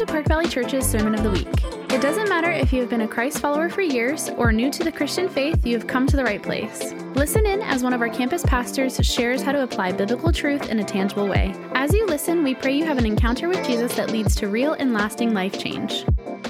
to Park Valley Church's Sermon of the Week. It doesn't matter if you have been a Christ follower for years or new to the Christian faith, you have come to the right place. Listen in as one of our campus pastors shares how to apply biblical truth in a tangible way. As you listen, we pray you have an encounter with Jesus that leads to real and lasting life change.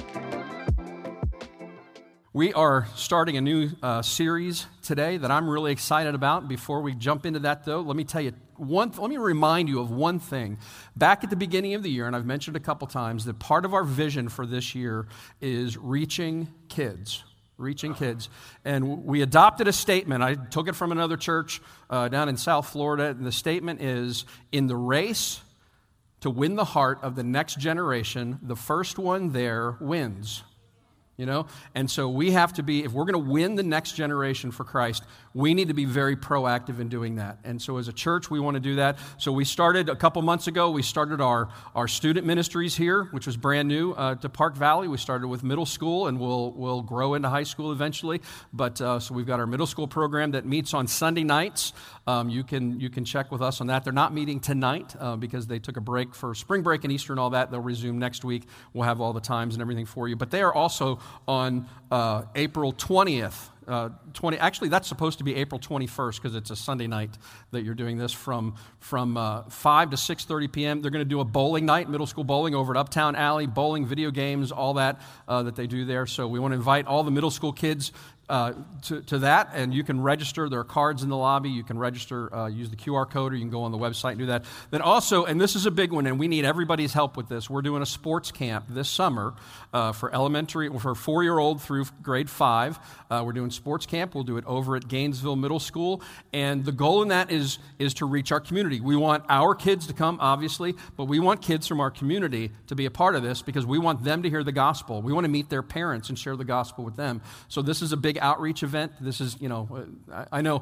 We are starting a new series today that I'm really excited about. Before we jump into that, though, let me remind you of one thing. Back at the beginning of the year, and I've mentioned a couple times, that part of our vision for this year is reaching kids. And we adopted a statement. I took it from another church down in South Florida, and the statement is, in the race to win the heart of the next generation, the first one there wins. You know, and so we have to be, if we're going to win the next generation for Christ, we need to be very proactive in doing that. And so as a church, we want to do that. So we started a couple months ago, we started our student ministries here, which was brand new to Park Valley. We started with middle school, and we'll grow into high school eventually. But so we've got our middle school program that meets on Sunday nights. You can check with us on that. They're not meeting tonight because they took a break for spring break and Easter and all that. They'll resume next week. We'll have all the times and everything for you. But they are also on April 20th. Actually, that's supposed to be April 21st because it's a Sunday night that you're doing this from 5 to 6:30 p.m. They're going to do a bowling night, middle school bowling over at Uptown Alley, bowling, video games, all that that they do there. So we want to invite all the middle school kids to that, and you can register. There are cards in the lobby. You can register, use the QR code, or you can go on the website and do that. Then also, and this is a big one, and we need everybody's help with this, we're doing a sports camp this summer for 4-year-old through grade 5. We're doing sports camp. We'll do it over at Gainesville Middle School, and the goal in that is to reach our community. We want our kids to come, obviously, but we want kids from our community to be a part of this because we want them to hear the gospel. We want to meet their parents and share the gospel with them. So this is a big outreach event. This is, I know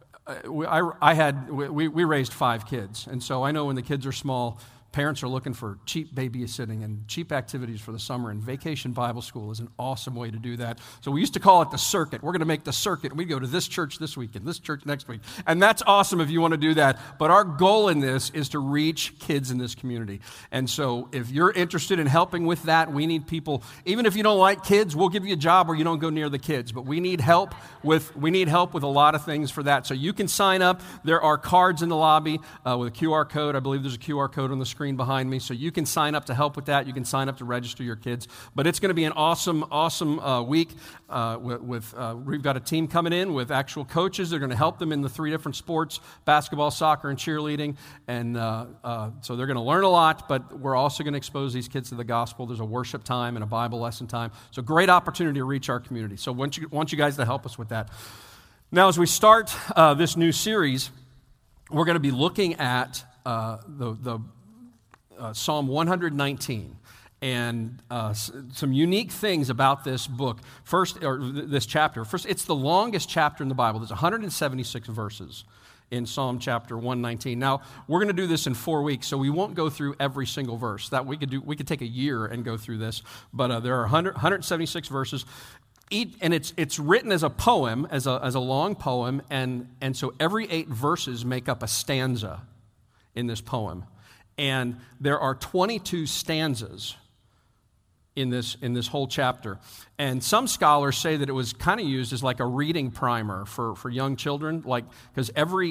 we raised 5 kids, and so I know when the kids are small, parents are looking for cheap babysitting and cheap activities for the summer, and Vacation Bible School is an awesome way to do that. So we used to call it the circuit. We're going to make the circuit. We go to this church this week and this church next week, and that's awesome if you want to do that. But our goal in this is to reach kids in this community. And so if you're interested in helping with that, we need people. Even if you don't like kids, we'll give you a job where you don't go near the kids. But we need help with a lot of things for that. So you can sign up. There are cards in the lobby with a QR code. I believe there's a QR code on the screen behind me, so you can sign up to help with that. You can sign up to register your kids. But it's going to be an awesome week. We've got a team coming in with actual coaches. They're going to help them in the 3 different sports: basketball, soccer, and cheerleading. And so they're going to learn a lot, but we're also going to expose these kids to the gospel. There's a worship time and a Bible lesson time. So great opportunity to reach our community. So want you guys to help us with that. Now, as we start this new series, we're going to be looking at the Psalm 119, and some unique things about this book. This chapter. First, it's the longest chapter in the Bible. There's 176 verses in Psalm chapter 119. Now, we're going to do this in 4 weeks, so we won't go through every single verse. We could take a year and go through this, but there are 176 verses. And it's written as a poem, as a long poem, and so every 8 verses make up a stanza in this poem. And there are 22 stanzas in this whole chapter. And some scholars say that it was kind of used as like a reading primer for young children, because every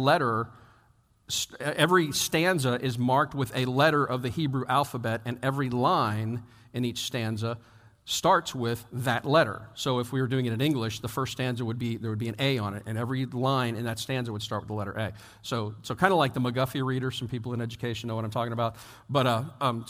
stanza is marked with a letter of the Hebrew alphabet, and every line in each stanza starts with that letter. So if we were doing it in English, the first stanza there would be an A on it, and every line in that stanza would start with the letter A. So kind of like the McGuffey reader. Some people in education know what I'm talking about. But not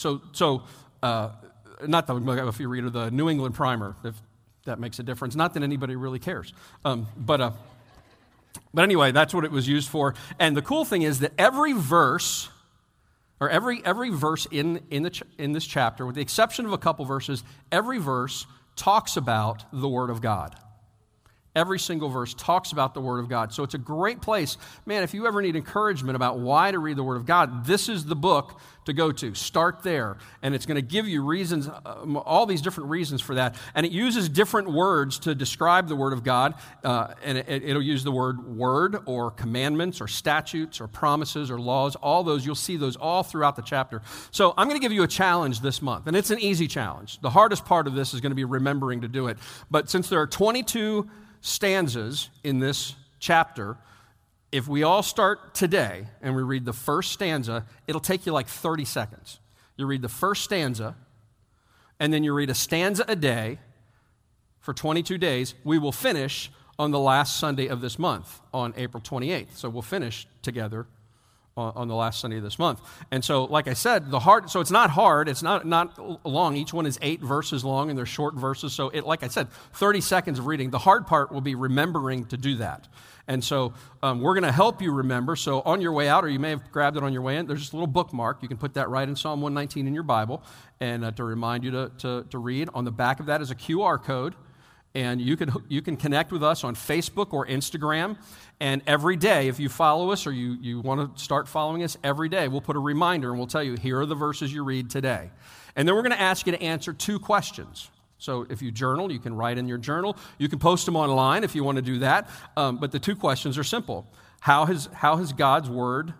the McGuffey reader, the New England Primer, if that makes a difference. Not that anybody really cares. But anyway, that's what it was used for. And the cool thing is that every verse, or every verse in this chapter, with the exception of a couple verses, every verse talks about the Word of God. Every single verse talks about the Word of God. So it's a great place. Man, if you ever need encouragement about why to read the Word of God, this is the book to go to. Start there. And it's going to give you reasons, all these different reasons for that. And it uses different words to describe the Word of God. And it'll use the word or commandments or statutes or promises or laws. All those, you'll see those all throughout the chapter. So I'm going to give you a challenge this month. And it's an easy challenge. The hardest part of this is going to be remembering to do it. But since there are 22 stanzas in this chapter, if we all start today and we read the first stanza, it'll take you like 30 seconds. You read the first stanza, and then you read a stanza a day for 22 days. We will finish on the last Sunday of this month, on April 28th. So we'll finish together on the last Sunday of this month. And so, like I said, so it's not hard, it's not long. Each one is 8 verses long, and they're short verses. So, like I said, 30 seconds of reading. The hard part will be remembering to do that. And so we're going to help you remember. So on your way out, or you may have grabbed it on your way in, there's just a little bookmark. You can put that right in Psalm 119 in your Bible, and to remind you to read. On the back of that is a QR code. And you can connect with us on Facebook or Instagram. And every day, if you follow us or you want to start following us, every day we'll put a reminder and we'll tell you, here are the verses you read today. And then we're going to ask you to answer 2 questions. So if you journal, you can write in your journal. You can post them online if you want to do that. But the 2 questions are simple. How was God's Word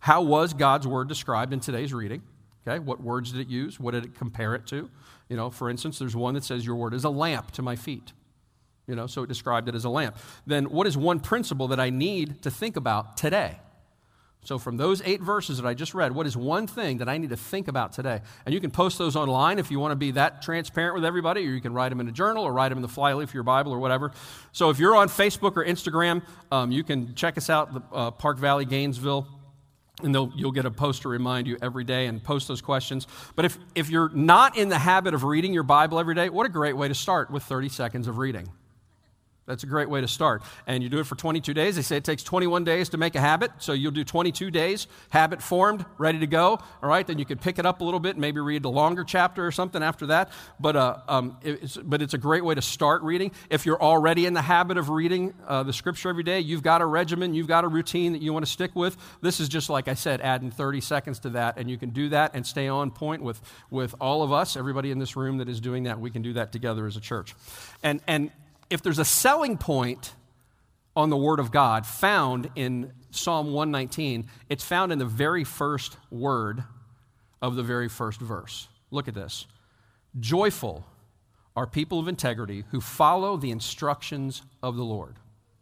described in today's reading? Okay, what words did it use? What did it compare it to? You know, for instance, there's one that says, your word is a lamp to my feet. You know, so it described it as a lamp. Then what is one principle that I need to think about today? So from those 8 verses that I just read, what is one thing that I need to think about today? And you can post those online if you want to be that transparent with everybody, or you can write them in a journal or write them in the flyleaf of your Bible or whatever. So if you're on Facebook or Instagram, you can check us out, Park Valley, Gainesville, and you'll get a post to remind you every day and post those questions. But if you're not in the habit of reading your Bible every day, what a great way to start with 30 seconds of reading. That's a great way to start. And you do it for 22 days. They say it takes 21 days to make a habit, so you'll do 22 days, habit formed, ready to go. All right, then you could pick it up a little bit and maybe read a longer chapter or something after that. But it's a great way to start reading. If you're already in the habit of reading the Scripture every day, you've got a regimen, you've got a routine that you want to stick with. This is just, like I said, adding 30 seconds to that, and you can do that and stay on point with all of us, everybody in this room that is doing that. We can do that together as a church. And if there's a selling point on the Word of God found in Psalm 119, it's found in the very first word of the very first verse. Look at this. Joyful are people of integrity who follow the instructions of the Lord.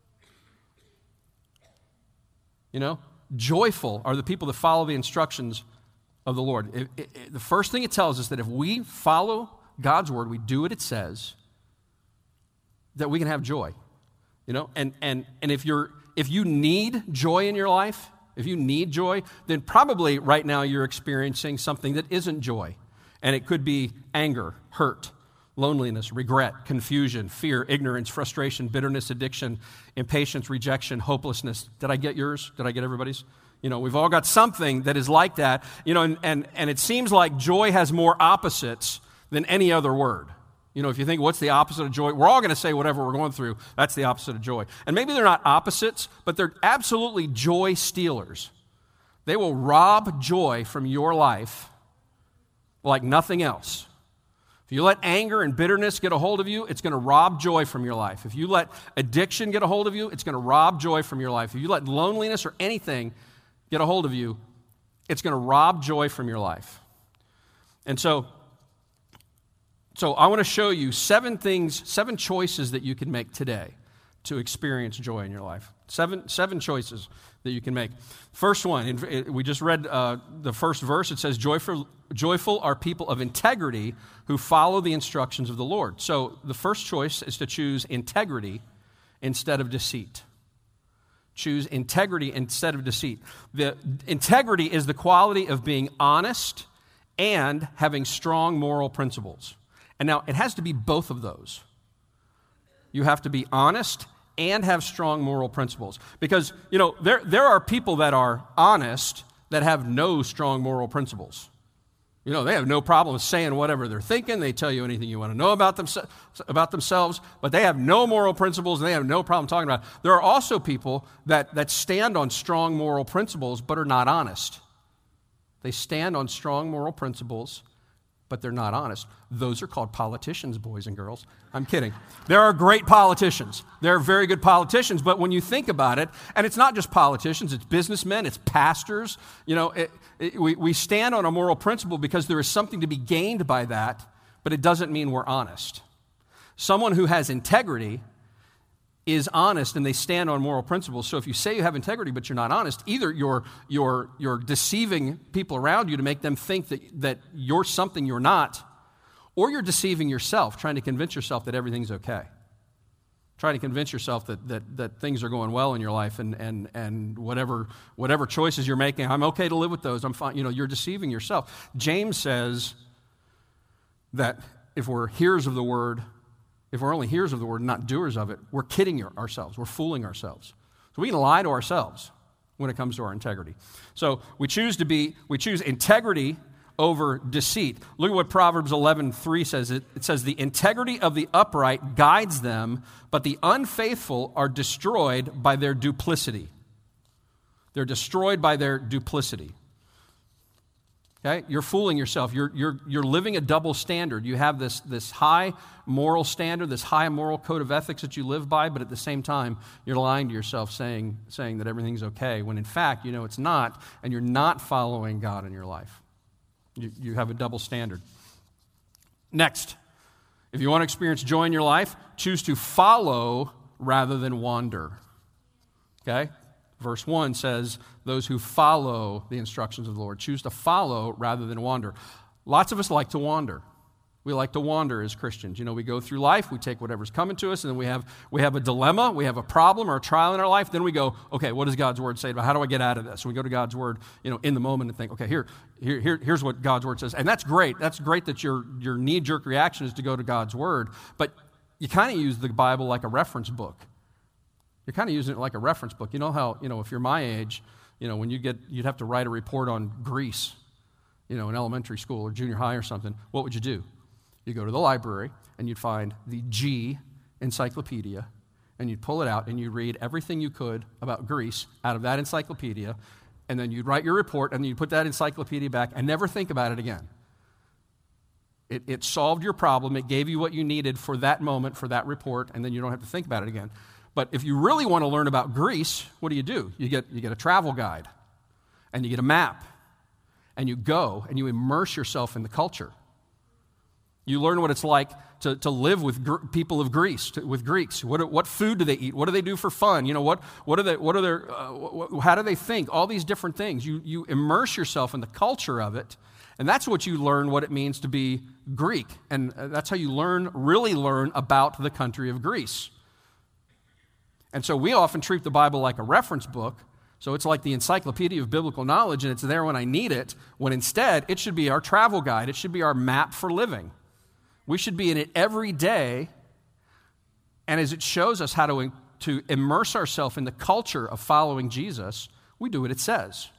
You know, joyful are the people that follow the instructions of the Lord. The first thing it tells us that if we follow God's Word, we do what it says, that we can have joy, you know, and if you need joy in your life, if you need joy, then probably right now you're experiencing something that isn't joy, and it could be anger, hurt, loneliness, regret, confusion, fear, ignorance, frustration, bitterness, addiction, impatience, rejection, hopelessness. Did I get yours? Did I get everybody's? You know, we've all got something that is like that, you know, and it seems like joy has more opposites than any other word. You know, if you think, what's the opposite of joy? We're all going to say whatever we're going through, that's the opposite of joy. And maybe they're not opposites, but they're absolutely joy stealers. They will rob joy from your life like nothing else. If you let anger and bitterness get a hold of you, it's going to rob joy from your life. If you let addiction get a hold of you, it's going to rob joy from your life. If you let loneliness or anything get a hold of you, it's going to rob joy from your life. And so I want to show you 7 choices that you can make today to experience joy in your life. Seven choices that you can make. First one, we just read the first verse. It says, joyful are people of integrity who follow the instructions of the Lord. So the first choice is to choose integrity instead of deceit. Choose integrity instead of deceit. The integrity is the quality of being honest and having strong moral principles. And now, it has to be both of those. You have to be honest and have strong moral principles. Because, you know, there are people that are honest that have no strong moral principles. You know, they have no problem saying whatever they're thinking. They tell you anything you want to know about themselves, but they have no moral principles, and they have no problem talking about it. There are also people that stand on strong moral principles but are not honest. They stand on strong moral principles, but they're not honest. Those are called politicians, boys and girls. I'm kidding. There are great politicians. They're very good politicians, but when you think about it, and it's not just politicians, it's businessmen, it's pastors. You know, we stand on a moral principle because there is something to be gained by that, but it doesn't mean we're honest. Someone who has integrity is honest and they stand on moral principles. So if you say you have integrity but you're not honest, either you're deceiving people around you to make them think that you're something you're not, or you're deceiving yourself, trying to convince yourself that everything's okay. Trying to convince yourself that things are going well in your life and whatever choices you're making, I'm okay to live with those, I'm fine. You know, you're deceiving yourself. James says that if we're hearers of the word, if we're only hearers of the word and not doers of it, we're kidding ourselves. We're fooling ourselves. So we can lie to ourselves when it comes to our integrity. So we choose integrity over deceit. Look at what Proverbs 11:3 says. It says, the integrity of the upright guides them, but the unfaithful are destroyed by their duplicity. They're destroyed by their duplicity. Okay? You're fooling yourself. You're living a double standard. You have this high moral standard, this high moral code of ethics that you live by, but at the same time, you're lying to yourself saying that everything's okay, when in fact, you know it's not, and you're not following God in your life. You have a double standard. Next, if you want to experience joy in your life, choose to follow rather than wander. Okay? Verse 1 says, those who follow the instructions of the Lord. Choose to follow rather than wander. Lots of us like to wander. We like to wander as Christians. You know, we go through life, we take whatever's coming to us, and then we have a dilemma, we have a problem or a trial in our life. Then we go, okay, what does God's Word say about how do I get out of this? So we go to God's Word, you know, in the moment and think, okay, here's what God's Word says. And that's great. That's great that your knee-jerk reaction is to go to God's Word, but you kind of use the Bible like a reference book. You're kind of using it like a reference book. You know how, you know, if you're my age, you know, when you'd have to write a report on Greece, you know, in elementary school or junior high or something, what would you do? You go to the library and you'd find the G encyclopedia and you'd pull it out and you'd read everything you could about Greece out of that encyclopedia, and then you'd write your report and you'd put that encyclopedia back and never think about it again. It solved your problem. It gave you what you needed for that moment, for that report, and then you don't have to think about it again. But if you really want to learn about Greece, what do? You get a travel guide, and you get a map, and you go, and you immerse yourself in the culture. You learn what it's like to live with people of Greece, with Greeks. What food do they eat? What do they do for fun? You know, how do they think? All these different things. You immerse yourself in the culture of it, and that's what you learn what it means to be Greek. And that's how you really learn about the country of Greece. And so we often treat the Bible like a reference book. So it's like the encyclopedia of biblical knowledge, and it's there when I need it, when instead it should be our travel guide. It should be our map for living. We should be in it every day, and as it shows us how to immerse ourselves in the culture of following Jesus, we do what it says.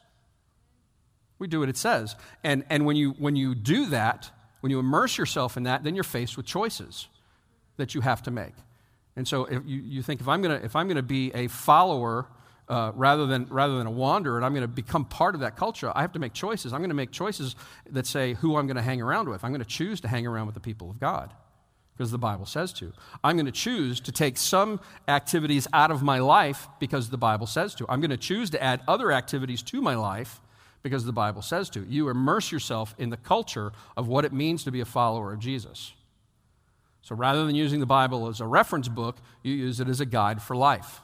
We do what it says. And when you do that, when you immerse yourself in that, then you're faced with choices that you have to make. And so if you think, if I'm gonna be a follower rather than a wanderer, and I'm going to become part of that culture, I have to make choices. I'm going to make choices that say who I'm going to hang around with. I'm going to choose to hang around with the people of God because the Bible says to. I'm going to choose to take some activities out of my life because the Bible says to. I'm going to choose to add other activities to my life because the Bible says to. You immerse yourself in the culture of what it means to be a follower of Jesus. So rather than using the Bible as a reference book, you use it as a guide for life.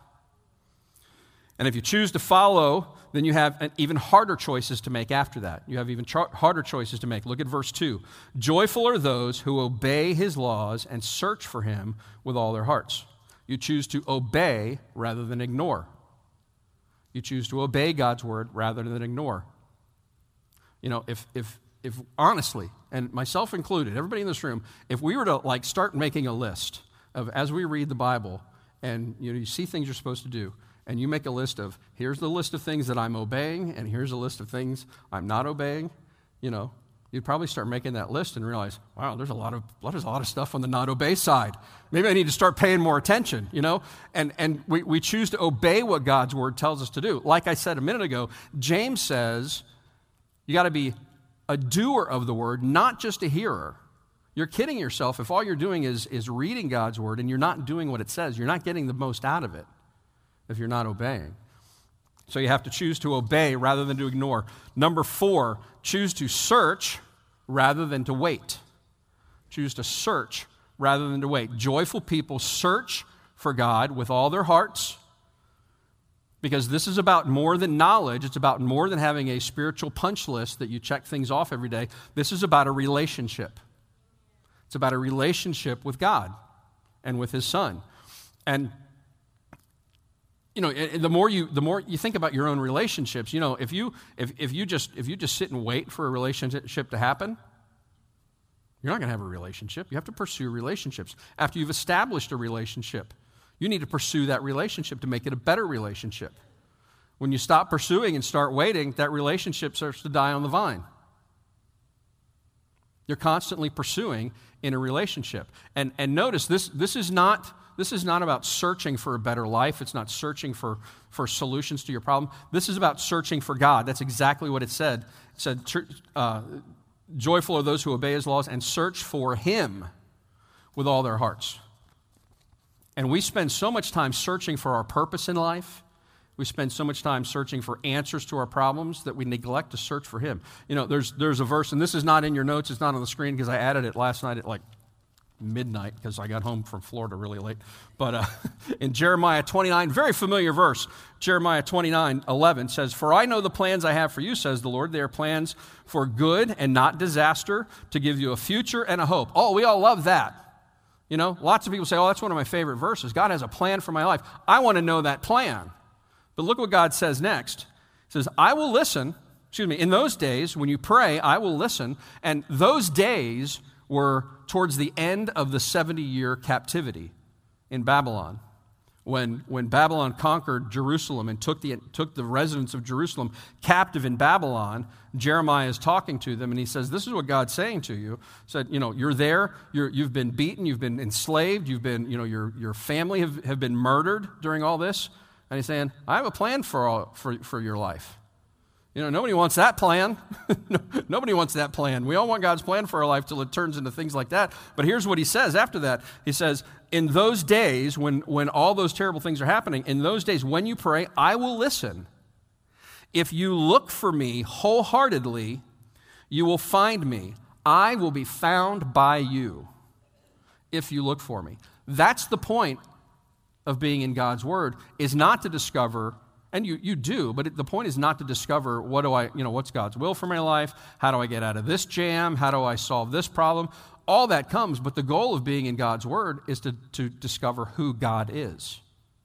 And if you choose to follow, then you have even harder choices to make after that. You have even harder choices to make. Look at verse 2. Joyful are those who obey his laws and search for him with all their hearts. You choose to obey rather than ignore. You choose to obey God's word rather than ignore. You know, if honestly, and myself included, everybody in this room, if we were to start making a list of, as we read the Bible, and you see things you're supposed to do, and you make a list of, here's the list of things that I'm obeying, and here's a list of things I'm not obeying, you you'd probably start making that list and realize, wow, there's a lot of stuff on the not obey side. Maybe I need to start paying more attention, And we choose to obey what God's word tells us to do. Like I said a minute ago, James says you got to be a doer of the word, not just a hearer. You're kidding yourself if all you're doing is reading God's word and you're not doing what it says. You're not getting the most out of it if you're not obeying. So you have to choose to obey rather than to ignore. Number 4, choose to search rather than to wait. Choose to search rather than to wait. Joyful people search for God with all their hearts, because this is about more than knowledge. It's about more than having a spiritual punch list that you check things off every day. This is about a relationship. It's about a relationship with God and with His Son. And the more you think about your own relationships, if you just sit and wait for a relationship to happen, you're not going to have a relationship. You have to pursue relationships. After you've established a relationship, you need to pursue that relationship to make it a better relationship. When you stop pursuing and start waiting, that relationship starts to die on the vine. You're constantly pursuing in a relationship. And notice, this is not about searching for a better life. It's not searching for solutions to your problem. This is about searching for God. That's exactly what it said. It said, joyful are those who obey His laws and search for Him with all their hearts. And we spend so much time searching for our purpose in life. We spend so much time searching for answers to our problems that we neglect to search for Him. There's a verse, and this is not in your notes. It's not on the screen because I added it last night at like midnight because I got home from Florida really late. But in Jeremiah 29, very familiar verse, Jeremiah 29:11 says, "For I know the plans I have for you, says the Lord. They are plans for good and not disaster, to give you a future and a hope." Oh, we all love that. Lots of people say, oh, that's one of my favorite verses. God has a plan for my life. I want to know that plan. But look what God says next. He says, I will listen. In those days, when you pray, I will listen. And those days were towards the end of the 70-year captivity in Babylon. When Babylon conquered Jerusalem and took the residents of Jerusalem captive in Babylon, Jeremiah is talking to them, and he says, this is what God's saying to you. He said, you're there, you've been beaten, you've been enslaved, your family have been murdered during all this. And he's saying, I have a plan for your life. Nobody wants that plan. Nobody wants that plan. We all want God's plan for our life till it turns into things like that. But here's what he says after that. He says, in those days, when all those terrible things are happening, in those days, when you pray, I will listen. If you look for me wholeheartedly, you will find me. I will be found by you if you look for me. That's the point of being in God's Word, is not to discover, and you do, but the point is not to discover what's God's will for my life, how do I get out of this jam, how do I solve this problem. All that comes, but the goal of being in God's Word is to discover who God is.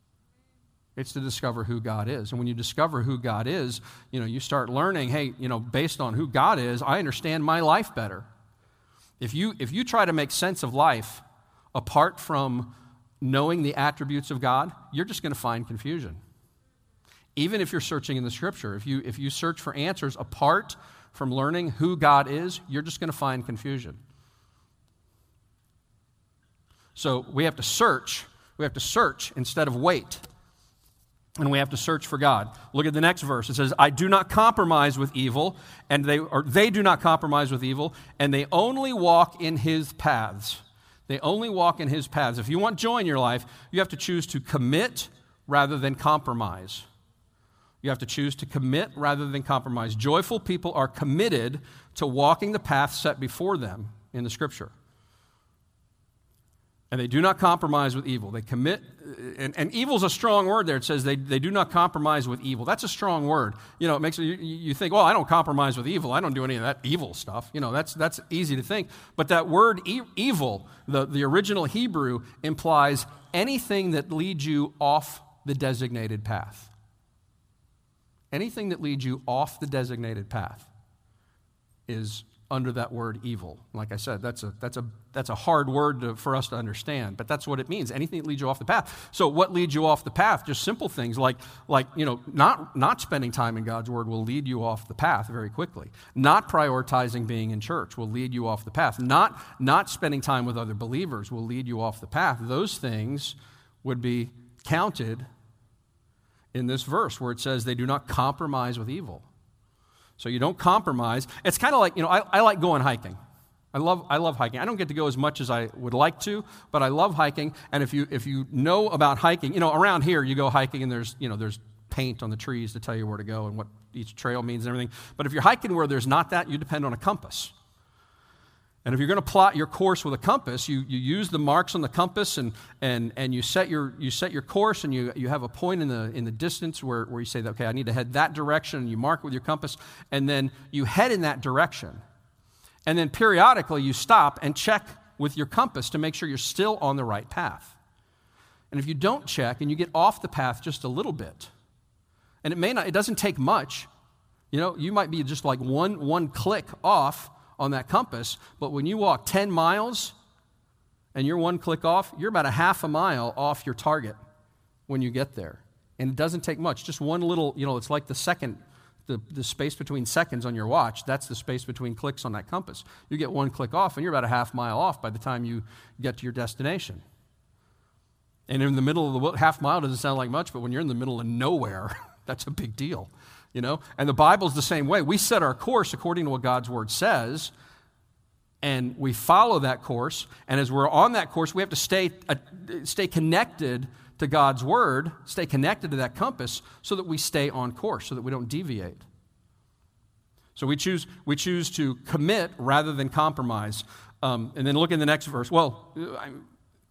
It's to discover who God is. And when you discover who God is, you start learning, hey, based on who God is, I understand my life better. If you try to make sense of life apart from knowing the attributes of God, you're just going to find confusion. Even if you're searching in the Scripture, if you search for answers apart from learning who God is, you're just going to find confusion. So we have to search. We have to search instead of wait. And we have to search for God. Look at the next verse. It says, I do not compromise with evil, and they do not compromise with evil, and they only walk in His paths. They only walk in His paths. If you want joy in your life, you have to choose to commit rather than compromise. You have to choose to commit rather than compromise. Joyful people are committed to walking the path set before them in the Scripture. And they do not compromise with evil. They commit, and evil's a strong word there. It says they do not compromise with evil. That's a strong word. It makes you think, well, I don't compromise with evil. I don't do any of that evil stuff. That's easy to think. But that word evil, the original Hebrew, implies anything that leads you off the designated path. Anything that leads you off the designated path is under that word evil. Like I said, that's a hard word for us to understand, but that's what it means. Anything that leads you off the path. So what leads you off the path? Just simple things like not spending time in God's word will lead you off the path very quickly. Not prioritizing being in church will lead you off the path. Not spending time with other believers will lead you off the path. Those things would be counted in this verse where it says they do not compromise with evil. So you don't compromise. It's kind of like, I like going hiking. I love hiking. I don't get to go as much as I would like to, but I love hiking. And if you know about hiking, around here you go hiking and there's paint on the trees to tell you where to go and what each trail means and everything. But if you're hiking where there's not that, you depend on a compass. And if you're going to plot your course with a compass, you use the marks on the compass and you set your course, and you have a point in the distance where you say that, okay, I need to head that direction, and you mark with your compass, and then you head in that direction. And then periodically you stop and check with your compass to make sure you're still on the right path. And if you don't check and you get off the path just a little bit, and it doesn't take much, you might be just like one click off on that compass, but when you walk 10 miles and you're one click off, you're about a half a mile off your target when you get there. And it doesn't take much, just one little, it's like the space between seconds on your watch, that's the space between clicks on that compass. You get one click off and you're about a half mile off by the time you get to your destination. And in the middle of the half mile doesn't sound like much, but when you're in the middle of nowhere, that's a big deal. And the Bible's the same way. We set our course according to what God's word says, and we follow that course. And as we're on that course, we have to stay connected to God's word, stay connected to that compass, so that we stay on course, so that we don't deviate. So we choose to commit rather than compromise. And then look in the next verse. Look in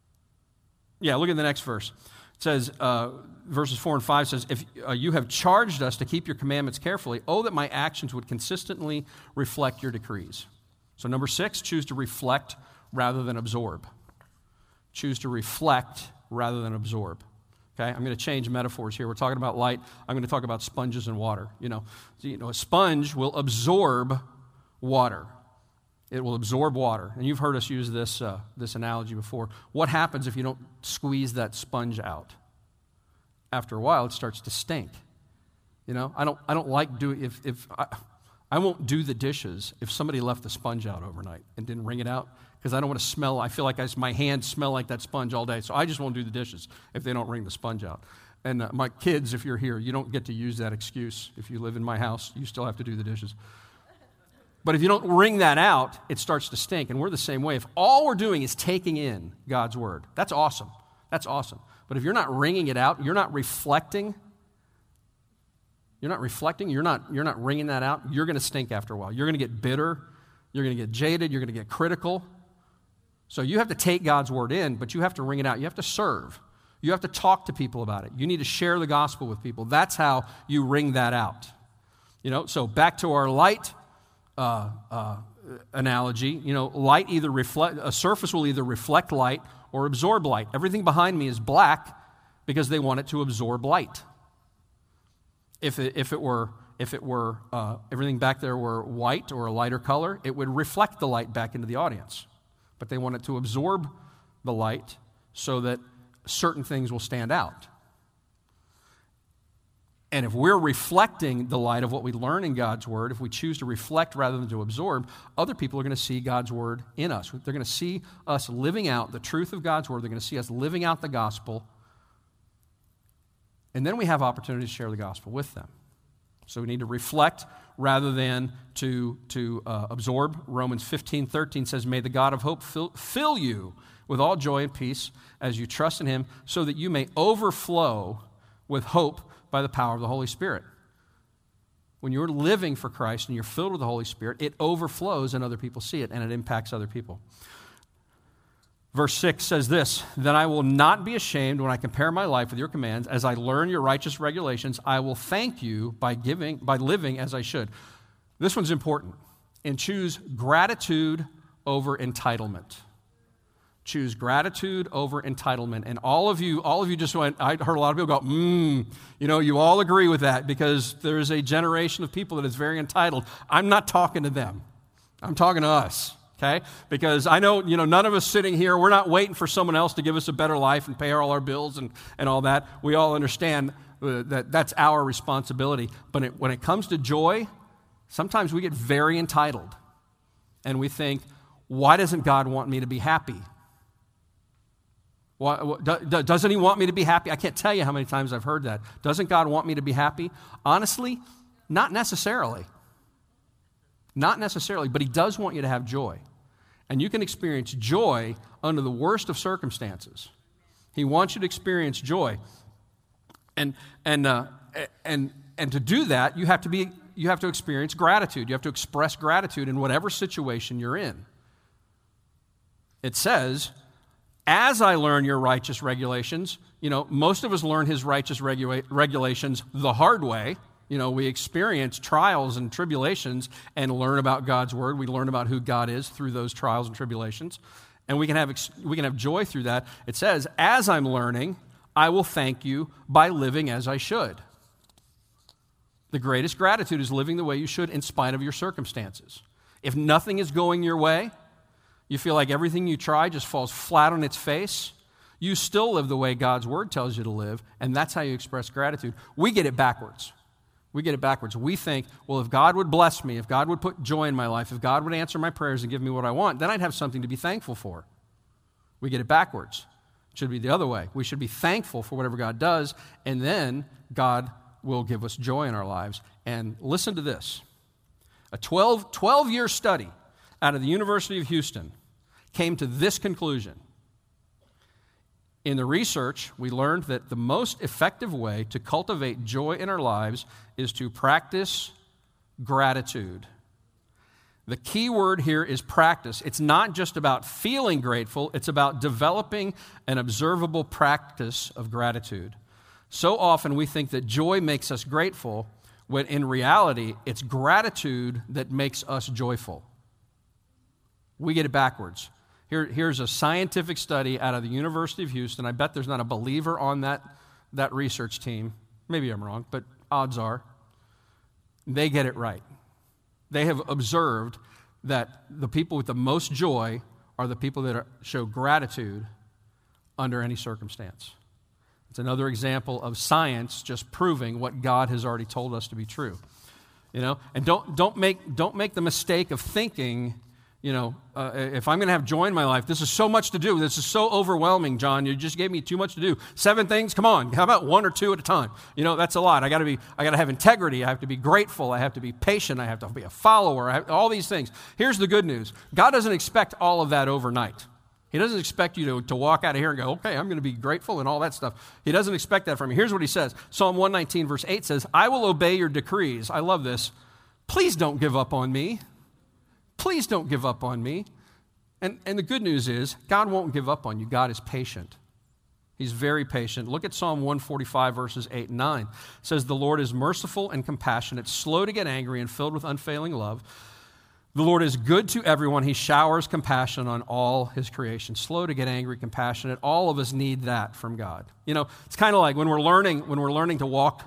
the next verse. It says, verses 4 and 5 says, if you have charged us to keep your commandments carefully, that my actions would consistently reflect your decrees. So number 6, choose to reflect rather than absorb. Choose to reflect rather than absorb. Okay, I'm going to change metaphors here. We're talking about light. I'm going to talk about sponges and water. A sponge will absorb water. It will absorb water. And you've heard us use this analogy before. What happens if you don't squeeze that sponge out? After a while, it starts to stink. I don't like doing, I won't do the dishes if somebody left the sponge out overnight and didn't wring it out, because I don't want to smell. I feel like my hands smell like that sponge all day. So I just won't do the dishes if they don't wring the sponge out. And my kids, if you're here, you don't get to use that excuse. If you live in my house, you still have to do the dishes. But if you don't wring that out, it starts to stink. And we're the same way. If all we're doing is taking in God's word, that's awesome. That's awesome. But if you're not wringing it out, you're not reflecting, you're not wringing that out, you're going to stink after a while. You're going to get bitter. You're going to get jaded. You're going to get critical. So you have to take God's word in, but you have to wring it out. You have to serve. You have to talk to people about it. You need to share the gospel with people. That's how you wring that out. So back to our light analogy, light a surface will either reflect light or absorb light. Everything behind me is black because they want it to absorb light. If it were everything back there were white or a lighter color, it would reflect the light back into the audience. But they want it to absorb the light so that certain things will stand out. And if we're reflecting the light of what we learn in God's word, if we choose to reflect rather than to absorb, other people are going to see God's word in us. They're going to see us living out the truth of God's word. They're going to see us living out the gospel. And then we have opportunity to share the gospel with them. So we need to reflect rather than to absorb. Romans 15:13 says, may the God of hope fill you with all joy and peace as you trust in him, so that you may overflow with hope by the power of the Holy Spirit. When you're living for Christ and you're filled with the Holy Spirit, it overflows and other people see it, and it impacts other people. Verse 6 says this, then I will not be ashamed when I compare my life with your commands. As I learn your righteous regulations, I will thank you by living as I should. This one's important. And choose gratitude over entitlement. Choose gratitude over entitlement. And all of you just went, I heard a lot of people go, you all agree with that, because there is a generation of people that is very entitled. I'm not talking to them. I'm talking to us, okay? Because I know, none of us sitting here, we're not waiting for someone else to give us a better life and pay all our bills and all that. We all understand that that's our responsibility. But when it comes to joy, sometimes we get very entitled. And we think, why doesn't God want me to be happy? Doesn't he want me to be happy? I can't tell you how many times I've heard that. Doesn't God want me to be happy? Honestly, not necessarily. Not necessarily, but he does want you to have joy. And you can experience joy under the worst of circumstances. He wants you to experience joy. And to do that, you have to experience gratitude. You have to express gratitude in whatever situation you're in. It says, as I learn your righteous regulations, most of us learn his righteous regulations the hard way. We experience trials and tribulations and learn about God's word. We learn about who God is through those trials and tribulations. And we can have joy through that. It says, as I'm learning, I will thank you by living as I should. The greatest gratitude is living the way you should in spite of your circumstances. If nothing is going your way, you feel like everything you try just falls flat on its face, you still live the way God's word tells you to live, and that's how you express gratitude. We get it backwards. We think, well, if God would bless me, if God would put joy in my life, if God would answer my prayers and give me what I want, then I'd have something to be thankful for. We get it backwards. It should be the other way. We should be thankful for whatever God does, and then God will give us joy in our lives. And listen to this. A 12-year study out of the University of Houston came to this conclusion. In the research, we learned that the most effective way to cultivate joy in our lives is to practice gratitude. The key word here is practice. It's not just about feeling grateful, it's about developing an observable practice of gratitude. So often we think that joy makes us grateful, when in reality, it's gratitude that makes us joyful. We get it backwards. Here's a scientific study out of the University of Houston. I bet there's not a believer on that research team. Maybe I'm wrong, but odds are. They get it right. They have observed that the people with the most joy are the people that show gratitude under any circumstance. It's another example of science just proving what God has already told us to be true. And don't make the mistake of thinking, if I'm going to have joy in my life, this is so much to do. This is so overwhelming, John. You just gave me too much to do. 7 things, come on. How about 1 or 2 at a time? That's a lot. I got to have integrity. I have to be grateful. I have to be patient. I have to be a follower. All these things. Here's the good news. God doesn't expect all of that overnight. He doesn't expect you to walk out of here and go, okay, I'm going to be grateful and all that stuff. He doesn't expect that from you. Here's what he says. Psalm 119, verse 8 says, I will obey your decrees. I love this. Please don't give up on me. Please don't give up on me. And the good news is, God won't give up on you. God is patient. He's very patient. Look at Psalm 145, verses 8 and 9. It says, the Lord is merciful and compassionate, slow to get angry and filled with unfailing love. The Lord is good to everyone. He showers compassion on all his creation. Slow to get angry, compassionate. All of us need that from God. It's kind of like when we're learning to walk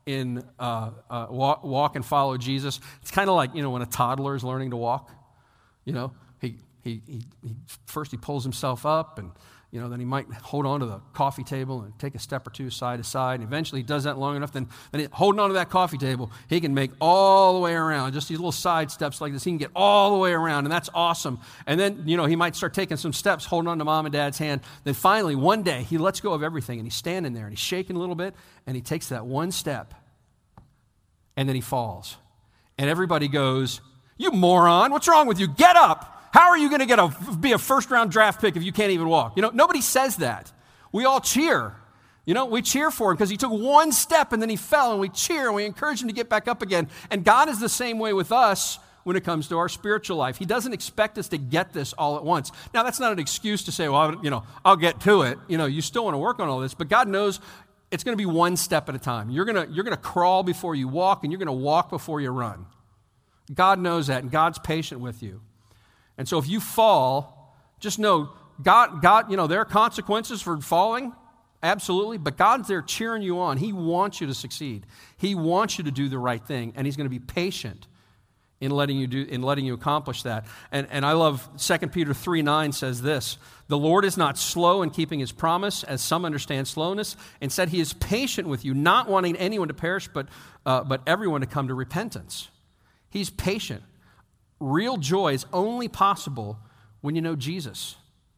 walk and follow Jesus. It's kind of like, when a toddler is learning to walk. He first he pulls himself up, and then he might hold on to the coffee table and take a step or two side to side. And eventually he does that long enough, then holding on to that coffee table, he can make all the way around. Just these little side steps like this, he can get all the way around, and that's awesome. And then, he might start taking some steps, holding on to mom and dad's hand. Then finally, one day, he lets go of everything, and he's standing there, and he's shaking a little bit, and he takes that one step, and then he falls. And everybody goes, you moron, what's wrong with you? Get up. How are you going to be a first-round draft pick if you can't even walk? Nobody says that. We all cheer. We cheer for him because he took one step and then he fell, and we cheer and we encourage him to get back up again. And God is the same way with us when it comes to our spiritual life. He doesn't expect us to get this all at once. Now, that's not an excuse to say, well, I'll get to it. You still want to work on all this, but God knows it's going to be one step at a time. You're going to crawl before you walk, and you're going to walk before you run. God knows that, and God's patient with you. And so if you fall, just know, God, there are consequences for falling, absolutely, but God's there cheering you on. He wants you to succeed. He wants you to do the right thing, and he's going to be patient in letting you accomplish that. And I love 2 Peter 3:9 says this, "The Lord is not slow in keeping his promise, as some understand slowness. Instead, he is patient with you, not wanting anyone to perish, but everyone to come to repentance." He's patient. Real joy is only possible when you know Jesus.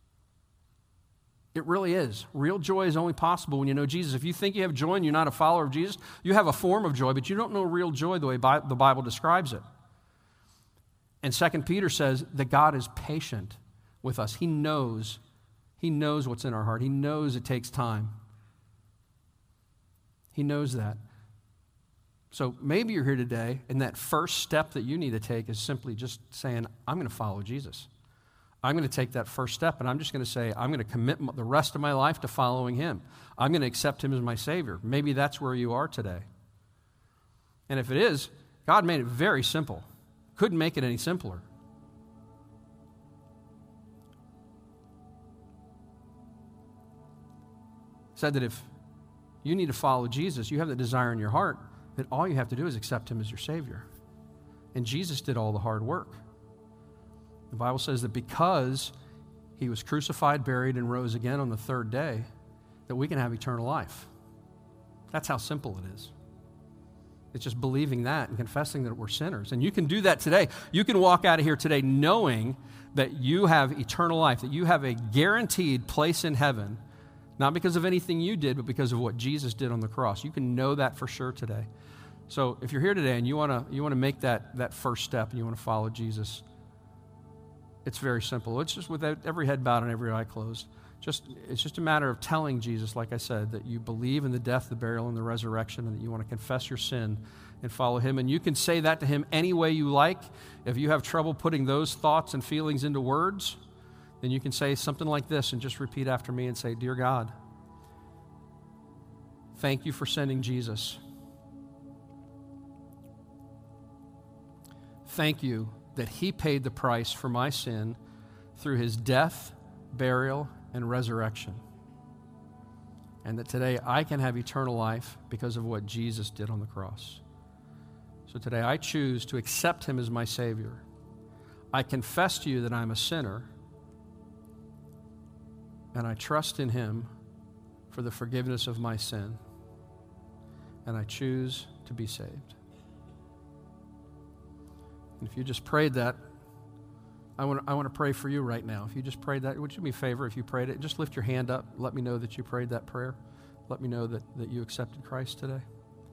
It really is. Real joy is only possible when you know Jesus. If you think you have joy and you're not a follower of Jesus, you have a form of joy, but you don't know real joy the way the Bible describes it. And 2 Peter says that God is patient with us. He knows what's in our heart. He knows it takes time. He knows that. So maybe you're here today, and that first step that you need to take is simply just saying, I'm going to follow Jesus. I'm going to take that first step, and I'm just going to say, I'm going to commit the rest of my life to following him. I'm going to accept him as my Savior. Maybe that's where you are today. And if it is, God made it very simple. Couldn't make it any simpler. Said that if you need to follow Jesus, you have the desire in your heart, that all you have to do is accept him as your Savior. And Jesus did all the hard work. The Bible says that because he was crucified, buried, and rose again on the third day, that we can have eternal life. That's how simple it is. It's just believing that and confessing that we're sinners. And you can do that today. You can walk out of here today knowing that you have eternal life, that you have a guaranteed place in heaven, not because of anything you did, but because of what Jesus did on the cross. You can know that for sure today. So if you're here today and you want to make that first step and you want to follow Jesus, it's very simple. It's just with every head bowed and every eye closed. It's just a matter of telling Jesus, like I said, that you believe in the death, the burial, and the resurrection, and that you want to confess your sin and follow him. And you can say that to him any way you like. If you have trouble putting those thoughts and feelings into words, then you can say something like this and just repeat after me and say, "Dear God, thank you for sending Jesus. Thank you that he paid the price for my sin through his death, burial, and resurrection. And that today I can have eternal life because of what Jesus did on the cross. So today I choose to accept him as my Savior. I confess to you that I'm a sinner, and I trust in him for the forgiveness of my sin. And I choose to be saved." And if you just prayed that, I want to pray for you right now. If you just prayed that, would you do me a favor if you prayed it? Just lift your hand up. Let me know that you prayed that prayer. Let me know that you accepted Christ today.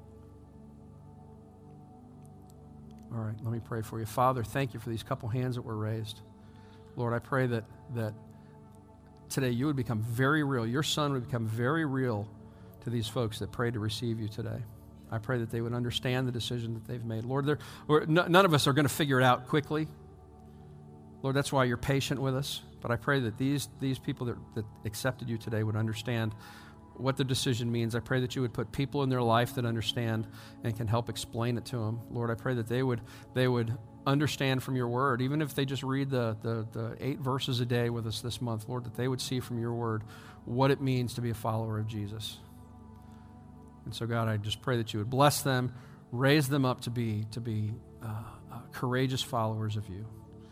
All right, let me pray for you. Father, thank you for these couple hands that were raised. Lord, I pray that today you would become very real. Your Son would become very real to these folks that prayed to receive you today. I pray that they would understand the decision that they've made. Lord, none of us are going to figure it out quickly. Lord, that's why you're patient with us. But I pray that these people that accepted you today would understand what the decision means. I pray that you would put people in their life that understand and can help explain it to them. Lord, I pray that they would understand from your word, even if they just read the 8 verses a day with us this month, Lord, that they would see from your word what it means to be a follower of Jesus. And so, God, I just pray that you would bless them, raise them up to be courageous followers of you.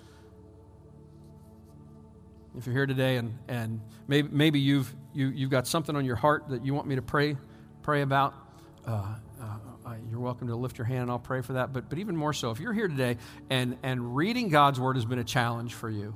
If you're here today and maybe you've got something on your heart that you want me to pray about, you're welcome to lift your hand and I'll pray for that. But even more so, if you're here today and reading God's word has been a challenge for you,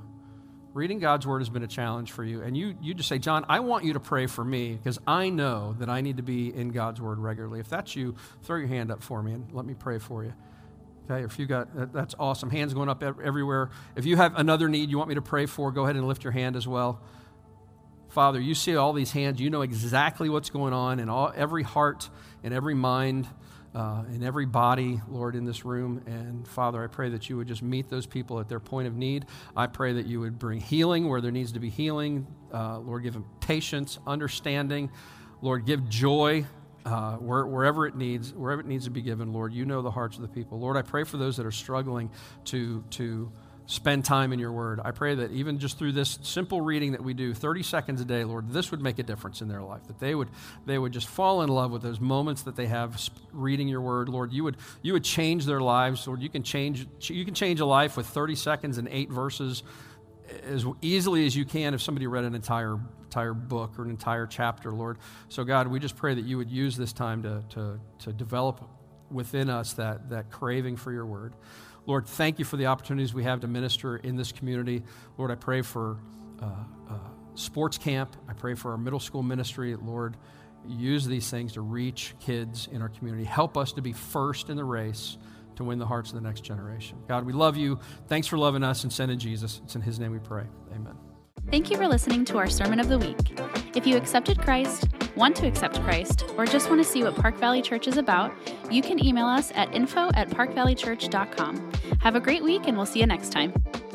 and you just say, "John, I want you to pray for me because I know that I need to be in God's word regularly." If that's you, throw your hand up for me and let me pray for you. Okay, if you got, that's awesome. Hands going up everywhere. If you have another need you want me to pray for, go ahead and lift your hand as well. Father, you see all these hands. You know exactly what's going on in every heart and every mind, in every body, Lord, in this room. And Father, I pray that you would just meet those people at their point of need. I pray that you would bring healing where there needs to be healing. Lord, give them patience, understanding. Lord, give joy. Wherever it needs to be given, Lord, you know the hearts of the people. Lord, I pray for those that are struggling to spend time in your word. I pray that even just through this simple reading that we do, 30 seconds a day, Lord, this would make a difference in their life, that they would just fall in love with those moments that they have reading your word. Lord, you would change their lives. Lord, you can change a life with 30 seconds and 8 verses as easily as you can if somebody read an entire book or an entire chapter, Lord. So God, we just pray that you would use this time to develop within us that craving for your word. Lord, thank you for the opportunities we have to minister in this community. Lord, I pray for sports camp. I pray for our middle school ministry. Lord, use these things to reach kids in our community. Help us to be first in the race to win the hearts of the next generation. God, we love you. Thanks for loving us and sending Jesus. It's in his name we pray. Amen. Thank you for listening to our Sermon of the Week. If you accepted Christ, want to accept Christ, or just want to see what Park Valley Church is about, you can email us at info@parkvalleychurch.com. Have a great week, and we'll see you next time.